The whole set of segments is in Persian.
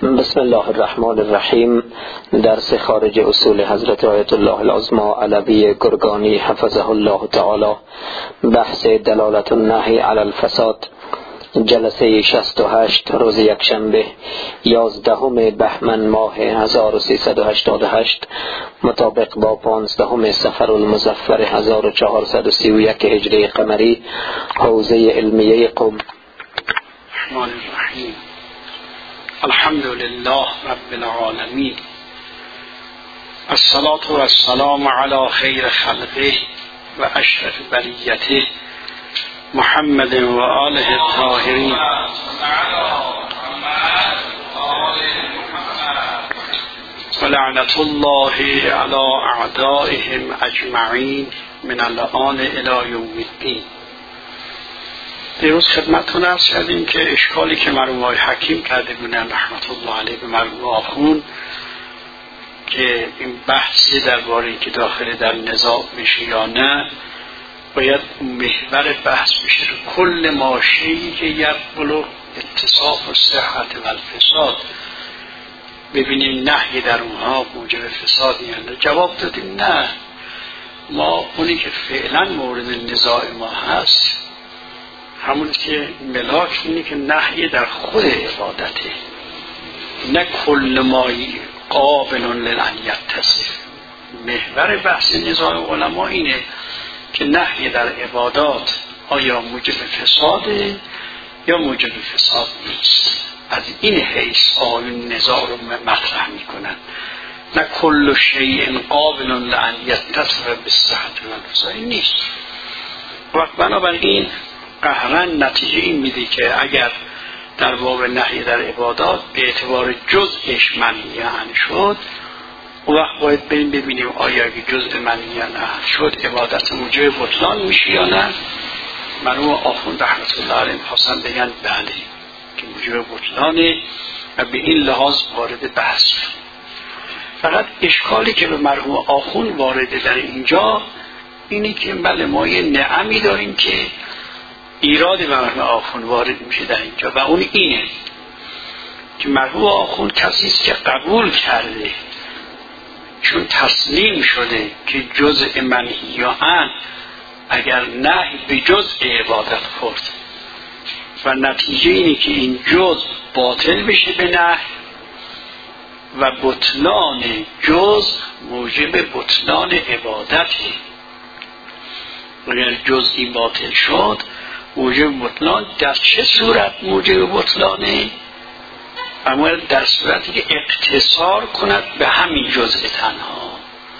بسم الله الرحمن الرحیم. درس خارج اصول حضرت آیت الله العظمی علوی گرگانی حفظه الله تعالی، بحث دلالت النهی علی الفساد، جلسه 68، روز یکشنبه 11 بهمن ماه 1388 مطابق با 15 صفر المظفر 1431 هجری قمری، حوزه علمیه قم. الرحمن الرحیم. الحمد لله رب العالمین، الصلاة و السلام علی خیر خلقه و اشرف بریته محمد و آله الطاهرین و لعنت الله علی اعدائهم اجمعین من الآن الی یوم الدین. دیروز خدمتتون عرض کردیم که اشکالی که مرحوم آقای حکیم کرده بودن رحمت الله علیه به مرحوم آخوند که این بحثی درباره که داخل در نزاع میشه یا نه، باید محور بحث بشه رو کل ماشینی که یقبل اتصاف و صحت و الفساد، ببینیم نهی در اونها موجب فساد یا نه. جواب دادیم نه، ما اونی که فعلا مورد نزاع ما هست همون که ملاک اینه که نهی در خود عبادته، نه کل مایی قابل للان یتصف. محور بحث نزاع علما اینه که نهی در عبادات آیا موجب فساده یا موجب فساد نیست. از این حیث آیون نزاع رو مطرح میکنن، نه کل شیء قابل للان یتصف بالصحت والفساد نیست. وقت بنابراین قهرا نتیجه این میده که اگر در باب نهی در عبادات به اعتبار جزءش منهی شد، اون وقت باید بریم ببینیم آیا اگه جزء منهی نه شد عبادت موجب بطلان میشه یا نه. مرحوم آخوند رحمت الله علیه خواستن بگن بله که موجب بطلانه و به این لحاظ وارد بحث شد. فقط اشکالی که به مرحوم آخوند وارد در اینجا اینه که بله ما یه نعمی داریم که ایراد مرحوم آخوند وارد میشه در اینجا و اون اینه که مرحوم آخوند کسی است که قبول کرده چون تسلیم شده که جزء منهیان اگر نهی به جزء عبادت خورد و نتیجه اینه که این جزء باطل بشه به نهی و بطلان جزء موجب بطلان عبادتی. اگر جزئی باطل شد موجب بطلان در چه صورت موجب بطلانه؟ اما در صورتی که اقتصار کند به همین جزء تنها.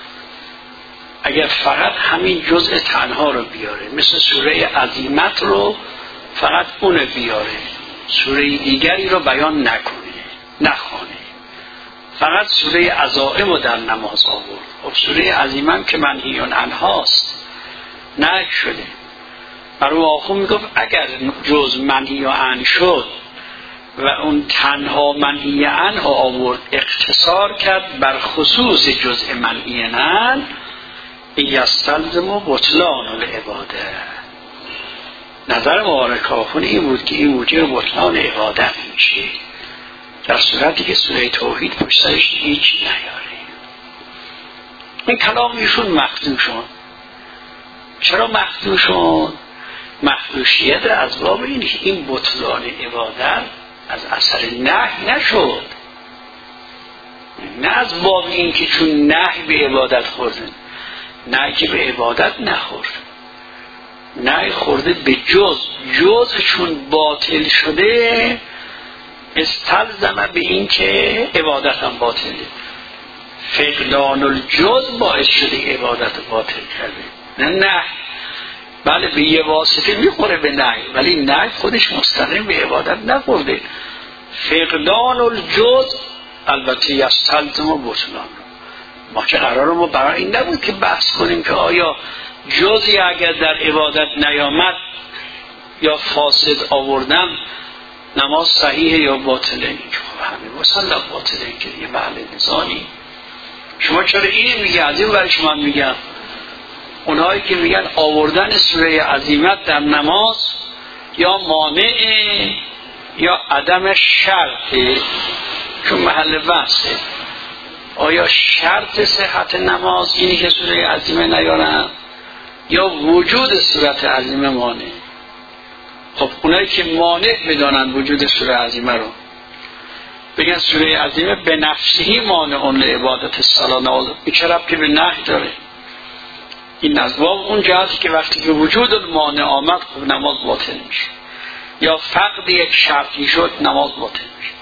اگر فقط همین جزء تنها رو بیاره، مثل سوره عزیمت رو فقط اون بیاره، سوره دیگری رو بیان نخوانه، فقط سوره عزائم رو در نماز آورد. خب سوره عزیمت که منهیون عنهاست نه شده. مرحوم آخوند میگفت اگر جز منهی عنه شد و اون تنها منهی عنه آورد اقتصار کرد بر خصوص جزء منهی عنه، یستلزم بطلان العباده. نظر مبارک آخوند این بود که این موجب بطلان عبادت میشه در صورتی که سوره توحید پشت سرش هیچ نیاره. این کلام ایشون مخدوع شد. چرا مخدوع شد؟ مخدوشیت از باب اینه که این بطلان عبادت از اثر نهی نشد، نه از باب این که چون نهی به عبادت خورده، نه که به عبادت نخورد، نهی خورده به جز چون باطل شده استلزم به این که عبادت هم باطله. فقدان الجز باعث شده عبادت باطل کرده، نه بله به یه واسطه میخوره به نهی، ولی نهی خودش مستقیم به عبادت نخورده. فقدان الجز البته یستلزم و بطلان. ما که قرار ما برای این نبود که بحث کنیم که آیا جزی اگر در عبادت نیامد یا فاسد آوردم نماز صحیحه یا باطله. همین مثلا باطله که یه محل نزاعی. شما چرا اینه میگه؟ از این برای شما میگم اونهایی که میگن آوردن سوره عزیمت در نماز یا مانع یا عدم شرط چون محل بحثه. آیا شرط صحت نماز اینی که سوره عظیمه نیارن یا وجود سوره عظیمه مانع؟ خب اونایی که مانع بدانن وجود سوره عظیمه رو بگن سوره عظیمه به نفسه مانع لعبادت الصلاه، نماز این چه ربطی به نهی داره؟ این نظر اون جهتی که وقتی که وجود مانع آمد خب نماز باطل میشه، یا فقد یک شرطی شد نماز باطل میشه.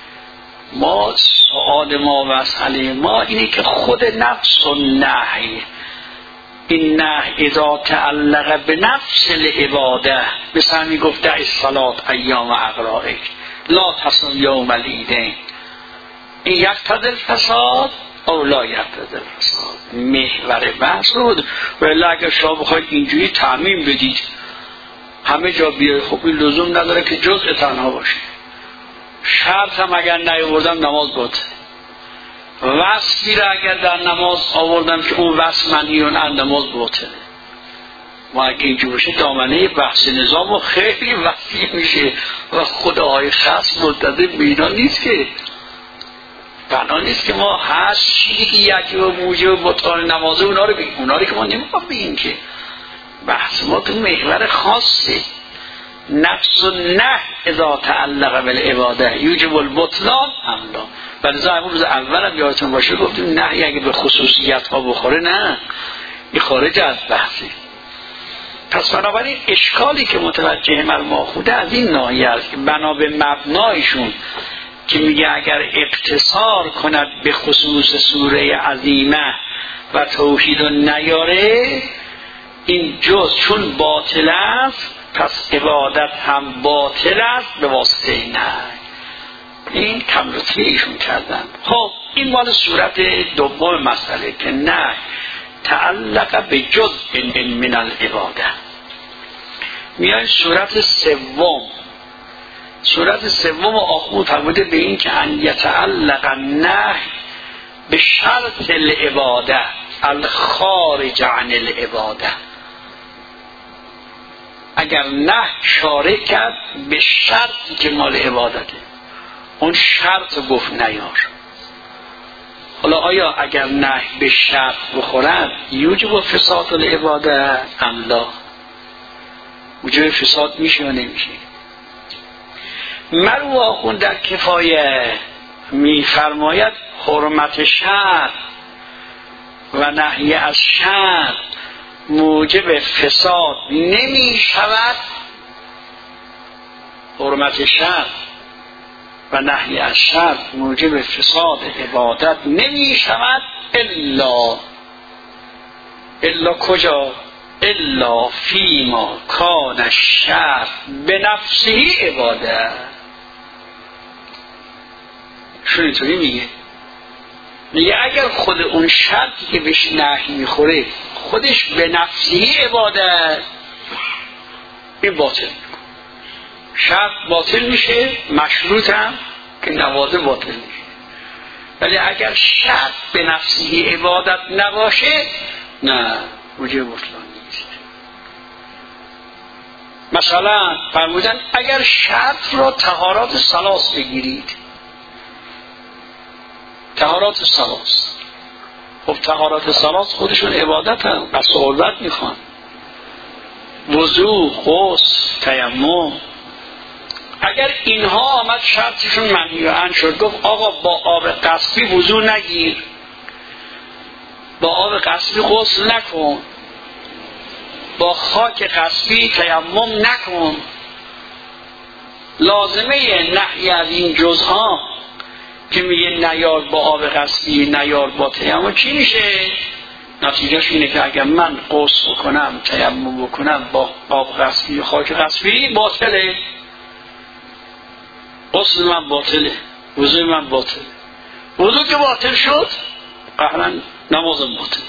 ما سؤال ما و مسئله ما اینه که خود نفس و نهی، این نهی اذا تعلق به نفس العباده، مثلا میگفته الصلاه ایام اقرائک لا تصل یوم العیدین، این یقتضی الفساد او لا یقتضی الفساد، محور بحث بود. ولی اگر شما بخواید اینجوری تعمیم بدید همه جا بیای، خب این لزوم نداره که جزء تنها باشه. شرط هم اگر نیاوردم نماز باطل، وصفی را اگر در نماز آوردم که اون وصف منهیون عن نماز باطله. ما اگه اینجور باشه دامنه بحث نظام خیلی وسیع میشه و خداهای خاص منتظر به اینا نیست که بنا نیست که ما هست چیزی که یکی و موجه و بطلان نمازه اونا رو بگیم، اونا رو که ما نمیخوام بگیم که بحث ما تو محور خاصه. نفس و نه اذا تعلق بالعباده یوجب البطلان املا. ولی همون روز اول هم یادتون باشه گفتیم نهی اگه به خصوصیت ها بخوره نه، این خارج از بحثه. پس بنابراین اشکالی که متوجه مرماخوده از این ناحیه است که بنا به مبنایشون که میگه اگر اقتصار کند به خصوص سوره عظیمه و توحید و نیاره، این جز چون باطل است پس عبادت هم باطل است به واسطه نه. این کم لطفی ایشون کردن. خب این مال صورت دوم مسئله که نه تعلق به جزء من العباده. میای صورت سوم. صورت سوم آخون فرموده به این که ان یتعلق نه به شرط العباده الخارج عن العباده. اگر نه شارع کرد به شرطی که مال عبادته، اون شرط گفت نیار. حالا آیا اگر نه به شرط بخورد یوجب فساد العباده ام لا؟ موجب فساد میشه یا نمیشه؟ مرو آخون در کفایه میفرماید حرمت شرط و نهی از شرط موجب فساد نمی شود. حرمت شرط و نهی از شرط موجب فساد عبادت نمی شود الا کجا؟ الا فیما کان الشرط به نفسه عبادت. شو اینطوری میگه اگر خود اون شرطی که بهش نهی میخوره خودش به نفسه عبادت، این باطل میکنه. شرط باطل میشه، مشروط هم که نواده باطل میشه. ولی اگر شرط به نفسه عبادت نباشه نه، موجب بطلان نیست. مثلا فرمودن اگر شرط را طهارات ثلاث بگیرید، طهارات ثلاث، خب طهارات ثلاث خودشون عبادت هم از صحبت میخوان، وضو، غسل، تیمم. اگر اینها آمد شرطشون منهی عنه شد، گفت آقا با آب قصبی وضو نگیر، با آب قصبی غسل نکن، با خاک قصبی تیمم نکن. لازمه نهی از این جزها که میگه نیار با آب قصبی نیار با تیمم چی میشه؟ نتیجهش اینه که اگر من غسل بکنم تیمم بکنم با آب قصبی و خاک قصبی باطله، غسل من باطله، وضو من باطله. وضو که باطل شد قهرا نمازم باطله.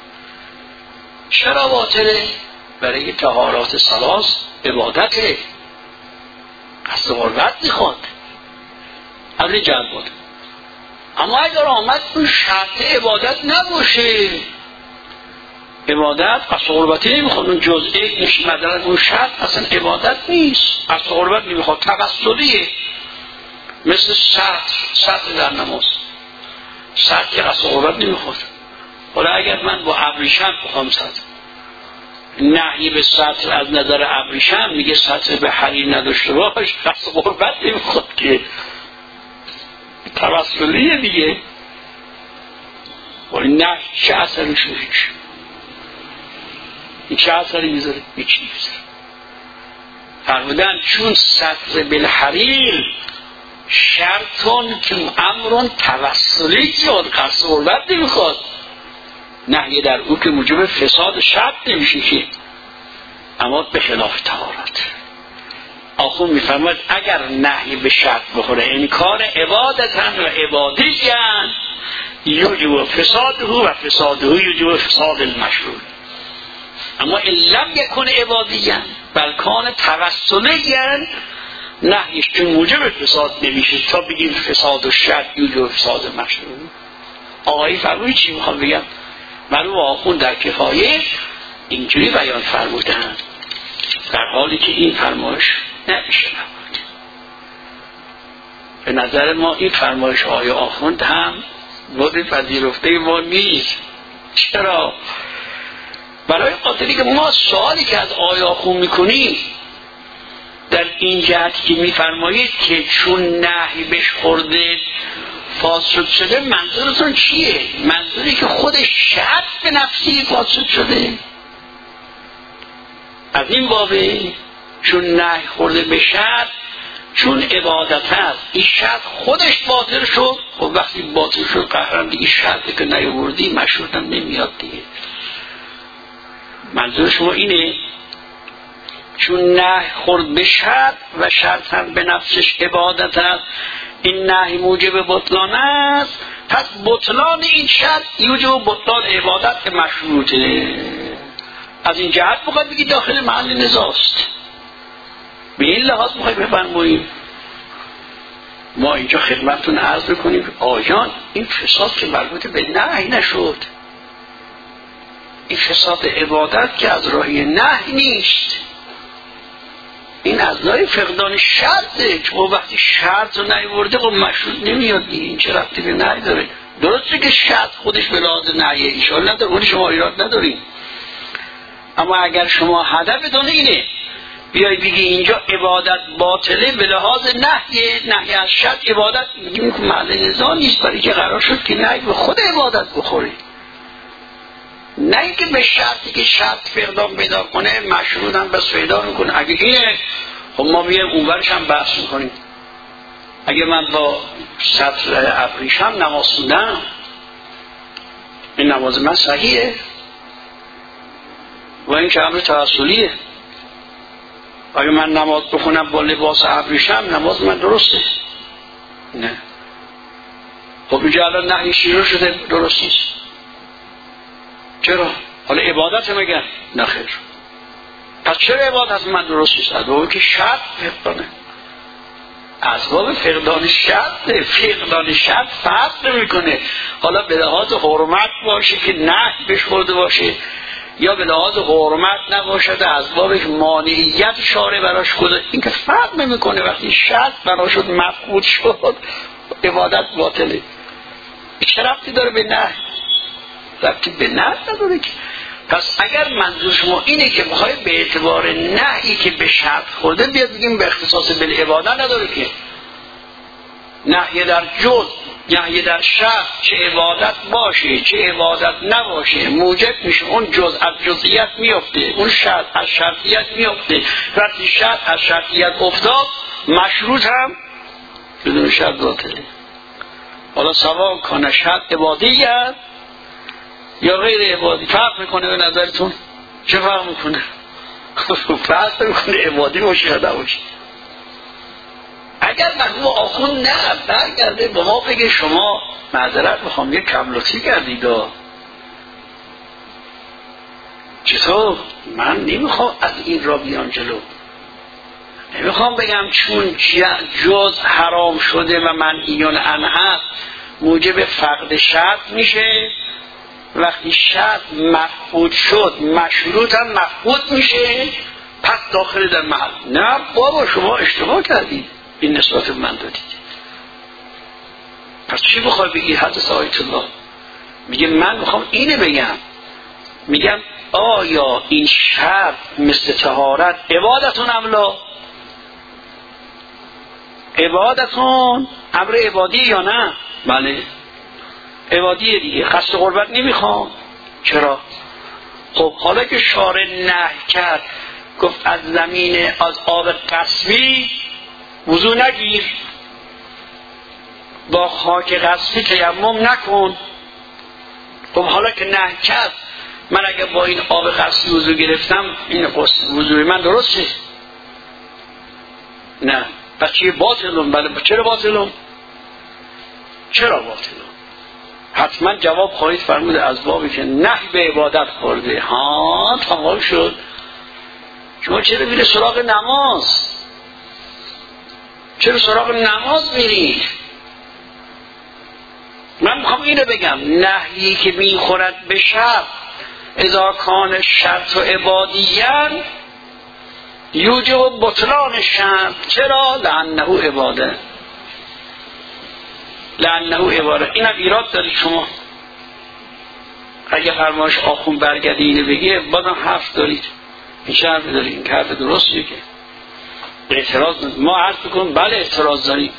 چرا باطله؟ برای طهارات ثلاث عبادته، قصد قربت میخواد، عمل جلب باطل. اما اگر آمد اون شرط عبادت نباشه، عبادت قصد قربتی نمیخواد، اون جزئی میشه، مثلا اون شرط اصلا عبادت نیست، قصد قربت نمیخواد، تقصدیه. مثل سطر در نماز. سطر که قصد غربت نمیخواد. حالا اگر من با ابریشم بخوام سطر، نهی به سطر از نظر ابریشم میگه سطر به حریر نداشته باش، قصد غربت نمیخواد که توسلیه دیگه. ولی نه چه اثری شوریش، این چه اثری میذاره؟ هیچی میذاره. فرمودن چون سطر بالحریر شرطون که امرون توسلی زیاد قصد غربت نمیخواد. نهی در او که موجب فساد شرط نمیشه که، اما به خلاف طهارت. آخون میفرماید اگر نهی به شرط بخوره انکار عبادتن و عبادیان یوجب فساده و فساده یوجب فساد المشروع. اما ان لم یکن عبادیان بل کان توسلیان نهیش چون موجب فساد نمیشه تا بگیم فساد و شرط یوجب فساد مشروع. آقایی فرموی چی میخوام بگم؟ مرحوم آخون در کفایه اینجوری بیان فرمودن، در حالی که این فرمایش نمیشه نبود. به نظر ما این فرمایش آقای آخوند هم مورد پذیرفته ما نیست. چرا؟ برای خاطری که ما سوالی که از آقای آخوند میکنیم در این جهت که میفرمایید که چون نهی بهش خورده فاسد شده، منظورتون چیه؟ منظوری که خود شرط به نفسی فاسد شده؟ از این بابه چون نهی خورده به شرط، چون عبادت هست این شرط خودش باطل شد. و وقتی باطل شد قهرم دیگه شرطی که نیاوردی مشروط هم نمیاد دیگه. منظور شما اینه چون نهی خورد به شرط و شرط هم به نفسش عبادت هست، این نهی موجب بطلان است، پس بطلان این شرط یوجب بطلان عبادت که مشروطه. از این جهت بخواید بگید داخل محل نزاست. به این لحاظ بخواید بفرماییم ما اینجا خدمتتون عرض بکنیم آجان این فساد که مربوط به نهی نشد، این فساد عبادت که از راهی نهی نیست، این از نوع فقدان شرطه. چون وقتی شرط رو نیورده خب مشروط نمیاد دیگه. این چه ربطی به نهی داره؟ درسته که شرط خودش به لحاظ نهیه ایشان نداره، اون شما ایراد نداریم. اما اگر شما هدفتون اینه بیای بگی اینجا عبادت باطله به لحاظ نهی از شرط، عبادت میگیم که محل نزاع نیست، برای که قرار شد که نهی به خود عبادت بخوره، نه اینکه به شرطی که شرط فقدان پیدا کنه مشروط هم بس پیدا میکنه. اگه اینه خب ما میایم اونورش هم بحث میکنیم. اگه من با سطر ابریشم نماز خوندم این نماز من صحیحه و این که امر توسلیه. اگه من نماز بخونم با لباس ابریشم نماز من درسته؟ نه. خب اینجا الان نهی شروع شده درست نیست. چرا؟ حالا عبادت مگر؟ نه خیر. پس چرا عبادت من درست نیست؟ از بابا که شرط فقدانه، از باب فقدان شرط. فقدان شرط فرق نمیکنه حالا به لحاظ حرمت باشه که نهی بهش خورده باشه یا به لحاظ حرمت نباشد از بابش مانعیت شارع براش خورده، این که فرق نمیکنه. وقتی شرط براش شد مفقود شد عبادت باطله. چه ربطی داره به نهی؟ ربطی به نهی نداره که. پس اگر منظور شما اینه که بخوای به اعتبار نهی که به شرط خورده بیاد بگیم به اختصاص بالعبادت نداره که، نهی در جز نهی در شرط چه عبادت باشه چه عبادت نباشه موجب میشه اون جز از جزئیت میفته، اون شرط از شرطیت میفته. وقتی شرط از شرطیت افتاد مشروط هم بدون شرط باطله. حالا سواء کان شرط عبادیت یا غیر عبادی فرق میکنه به نظرتون؟ چه فرق میکنه؟ فرق میکنه عبادی باشه یا نباشه. اگر مرحوم آخوند نه برگرده به ما بگه شما معذرت میخوام یه کملوتی کردید چطور؟ من نمیخوام از این را بیان جلو، نمیخوام بگم چون جز حرام شده و منهیون عنه هست موجب فقد شرط میشه، وقتی شرط مفقود شد مشروط هم مفقود میشه پس داخل در محل. نه بابا شما اشتباه کردید این نسبت من دادید. پس چی بخوای بگی حضرت آیت الله؟ میگه من میخوام اینو بگم، میگم آیا این شرط مثل طهارت عبادتون املا؟ عبادتون امر عبادی یا نه؟ بله عبادیه دیگه. قصد قربت نمیخوام. چرا؟ خب حالا که شارع نهی کرد گفت از زمین از آب قصبی وضو نگیر، با خاک قصبی تیمم نکن. خب حالا که نهی کرد من اگه با این آب قصبی وضو گرفتم این وضوی من درسته؟ نه. پس چیه باطلون؟ بله. چرا باطلون؟ چرا باطلون؟ حتما جواب خواهید فرمود از بابی که نهی به عبادت خورده. ها تمام شد. شما چرا میره سراغ نماز؟ چرا سراغ نماز میرید؟ من میخوام اینو بگم نهیی که میخورد به شرط اذا کان شرط و عبادیان یوجب بطلان شرط. چرا؟ لانه عباده. لانه عباده. اینم ایراد دارید شما. اگه فرمایش آخون برگردی اینو بگه بازم حرف دارید. این حرف دارید. این حرف درستیه که اعتراض ما عرض بکنم بله اعتراض داریم.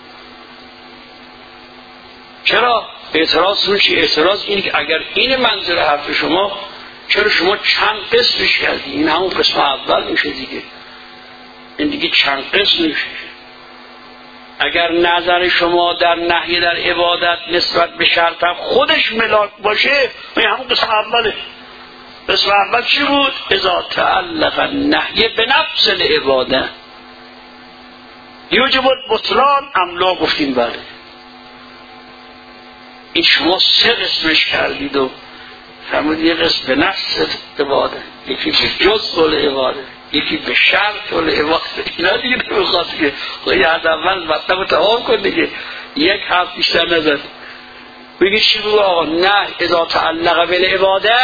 چرا؟ اعتراض چی؟ اعتراض اینه که اگر این منظور حرف شما چرا شما چند قسمش کردی؟ این همون قسم اول میشه دیگه. این دیگه چند قسم میشه. اگر نظر شما در نهی در عبادت نسبت به شرط خودش ملاک باشه این همون قسم اوله. قسم اول چی بود؟ اذا تعلق النهی به نفس العباده یوجب البطلان املا. گفتیم بله. این شما سه قسمش کردید و فرمودید یه قسم به نفس عباده، یکی به جزء العباده، یکی به شرط العباده. اینا دیگه نمیخواد که خواهی از اول مطلب تمام کن دیگه. یک حرف بیشتر نزد. بگید چی بود آقا؟ نه اذا تعلق بالعباده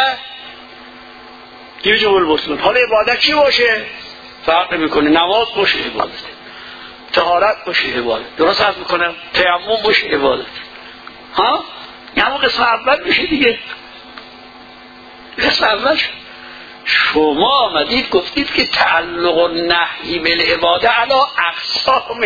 یوجب البطلان. حالا عبادت چی باشه؟ فرق نمیکنه. نماز باشه عبادت، طهارت باشه عبادت، درست عرض میکنم، تیمم باشه عبادت. ها؟ این همون قسم اول میشه دیگه. قسم اول شما آمدید گفتید که تعلق و نهی بالعباده علا اقسام.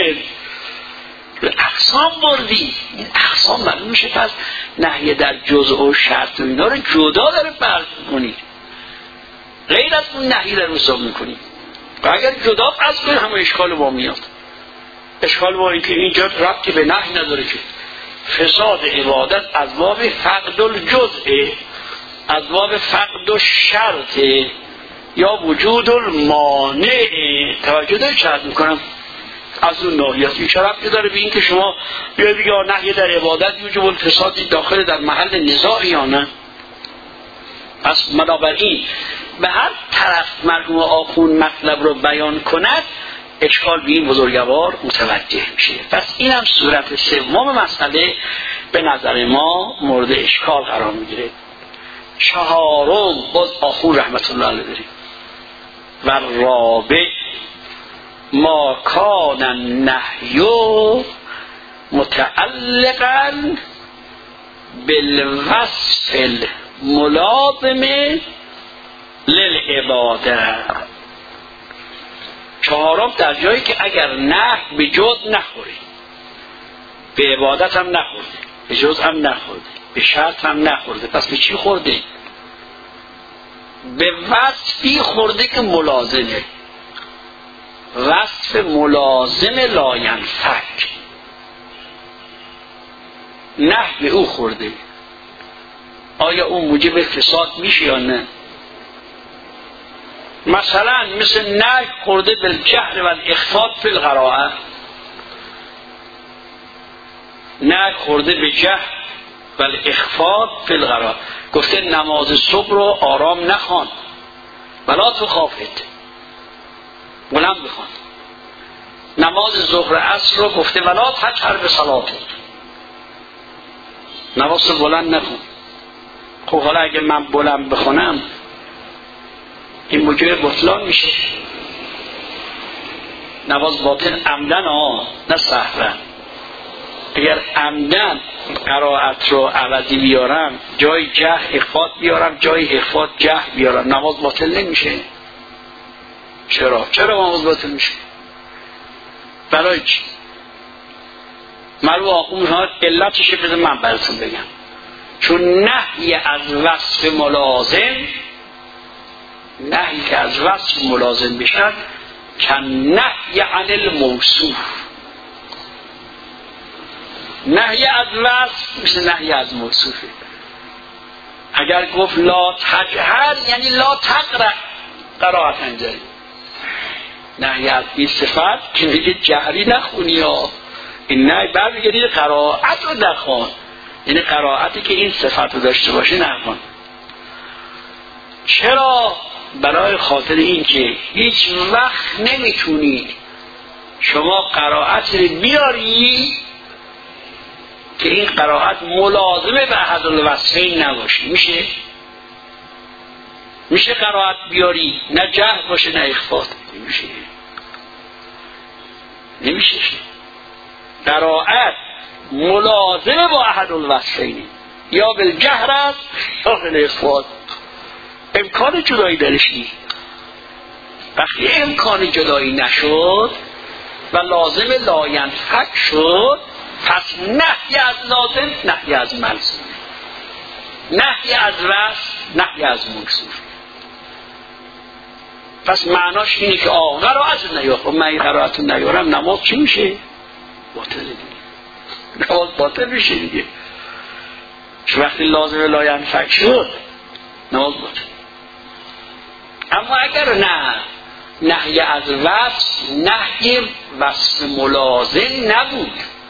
اقسام بردی. این اقسام معلوم میشه پس نهی در جزء و شرط و اینا رو جدا داره فرض میکنید، غیر از اون نهی رو حساب میکنید. و اگر جدا فرض کنید همه اشکال ما میاد. اشکال ما این که اینجا ربطی به نهی نداره که فساد عبادت از باب فقد الجزء، از باب فقد الشرط یا وجود المانع. توجه دارید چه میکنم؟ از اون ناحیه این ربطی داره به این که شما بیاید بگید نهی در عبادت یوجب الفساد داخل در محل نزاع یا نه. پس بنابراین به هر طرف مرحوم آخوند مطلب رو بیان کند اشکال به این بزرگوار متوجه میشه. پس اینم صورت سوم مسئله به نظر ما مورد اشکال قرار میگیره. چهارم باز آخوند رحمت الله علیه داریم و رابع ما کان النهی متعلقا بالوصف الملازم للعباده. چهارم در جایی که اگر نهی به جز نخوره، به عبادت هم نخورده، به جز هم نخورده، به شرط هم نخورده، پس به چی خورده؟ به وصفی خورده که ملازمه. وصف ملازم لاینفک نهی به او خورده. آیا اون موجب فساد میشه یا نه؟ مثلا مثل نهی خورده بالجهر و الاخفاء فی القراءه. نهی خورده به جهر و الاخفاء فی القراءه. گفته نماز صبح رو آرام نخوان ولا تخافت، بلند بخوان. نماز ظهر عصر رو گفته ولا تجهر بصلاتک، نماز رو بلند نکن. خب حالا اگه من بلند بخونم این موجب بطلان میشه. نماز باطل عمدن نه سهوا. اگر عمدن قرائت رو عوضی بیارم، جای جه اخفاء بیارم، جای اخفاء جه بیارم، نماز باطل نمیشه. چرا نماز باطل میشه؟ برای چی؟ معلوم آقا میخواد علتش بده من براتون بگم. چون نهی از وصف ملازم، نهی که از وصف ملازم بشن کن نهی عن الموصوف. نهی از وصف مثل نهی از موصوفه. اگر گفت لا تجهر یعنی لا تقرأ، قرائت انجاری. نهی از این صفت که میگه جهری نخونی ها، این نه برمیگردید قرائت رو نخون، یعنی قرائتی که این صفت رو داشته باشه نخون. چرا؟ برای خاطر این که هیچ وقت نمیتونید شما قرائت رو بیاری که این قرائت ملازمه به احد الوصفین نباشه. میشه قرائت بیاری نه جهر باشه نه اخفاء؟ نمیشه. قرائت ملازمه با احد الوصفین، یا بالجهر است یا بالاخفاء. امکان جدایی درش نیست. وقتی امکان جدایی نشد و لازم لاینفک شد، پس نهی از لازم نهی از ملزوم، نهی از وصف نهی از موصوف. پس معناش اینه که قرائت نیارم، من این قرائت نیارم، نماز چی میشه؟ باطل دیگه. نماز باطل میشه دیگه. چون وقتی لازم لاینفک شد نماز باطل. اما اگر نه، نهی از وصف نهی وصف ملازم نبود،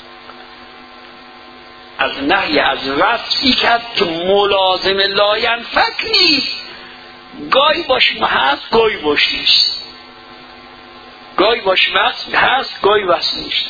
از نهی از وصفی که ملازم لاینفک نیست، گاهی باش هست گاهی باش نیست، گاهی باش وصف هست گاهی وصف نیست.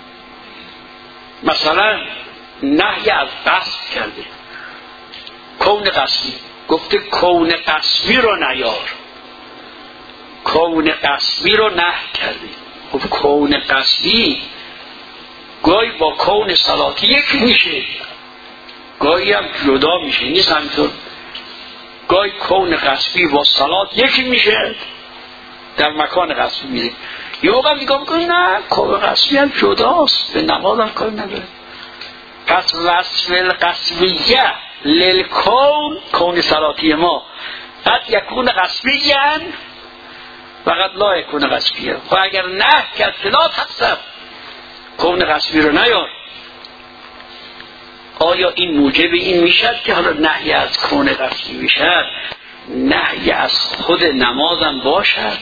مثلا نهی از وصف کرده، کون قصبی، گفته کون قصبی رو نیار، کون قصبی رو نه کرده. خب کون قصبی گاهی با کون صلاتی یکی میشه، گاهی هم جدا میشه، نیست همینطور. گاهی کون قصبی با صلات یکی میشه، در مکان قصبی میره. یه موقع میگم نه کون قصبی هم جداست، به نماز هم کار نداره. پس وصف القصبیه للکون، کون صلاتی ما قد یکون قصبیاً فقط لا یکون قصبیه. خب اگر نه کرد لا تقصب، کون قصبی رو نیار، آیا این موجب این میشد که حالا نهی از کون قصبی میشد نهی از خود نمازم باشد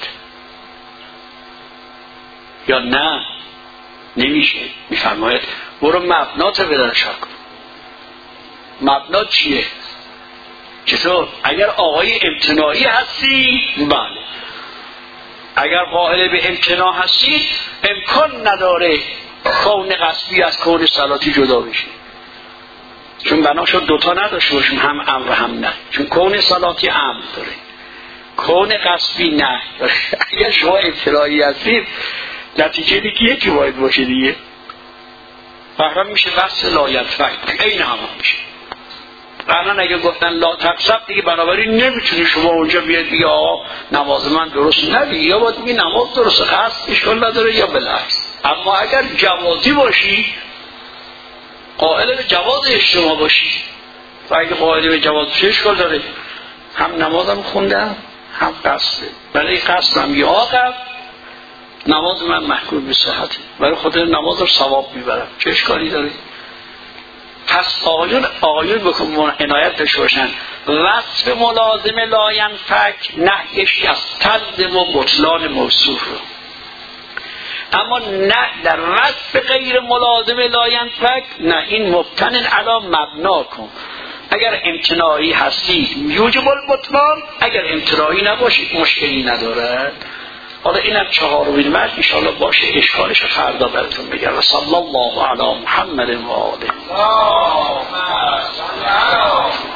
یا نه؟ نمیشه. میفرماید برو مبنات بدرشا کن. مبنات چیه؟ چطور؟ اگر آقای امتناعی هستی بله، اگر قائل به امتناع هستی امکان نداره کون قصبی از کون صلاتی جدا بشه، چون بنا شد دوتا نداشته باشیم، هم امر هم نه. چون کون صلاتی امر داره، کون قصبی نه. اگر شما امتناعی هستید نتیجه دیگه یکی باید باشه دیگه. فهرم میشه بحث لاینفک، این هم میشه. قرنان اگه گفتن لا تقصب دیگه، بنابراین نمیتونی شما اونجا بیاد بگی آقا نماز من درست ندی، یا باید بگی نماز درست قصد اشکال نداره یا بالعکس. اما اگر جوازی باشی، قائل به جواز اجتماع باشی، و اگه قائل به جواز اشکال داره، هم نمازم خوندم هم قصده، برای قصدم یا آقا نماز من محکوم به صحته، برای خود نماز رو ثواب میبرم، چه اشکالی داره؟ پس آقایون بکن عنایت داشته باشن، وصف ملازم لاینفک نهیش از تلزم و بطلان موصوف رو. اما نه در وصف غیر ملازم لاینفک نه، این مبتن علی مبنا کن. اگر امتناعی هستی یوجب البطلان، اگر امتناعی نباشی مشکلی نداره. حالا اینم چهارمین مرد انشاءالله باشه، اشکالش فردا براتون بگم. و صلی الله علی محمد و آله.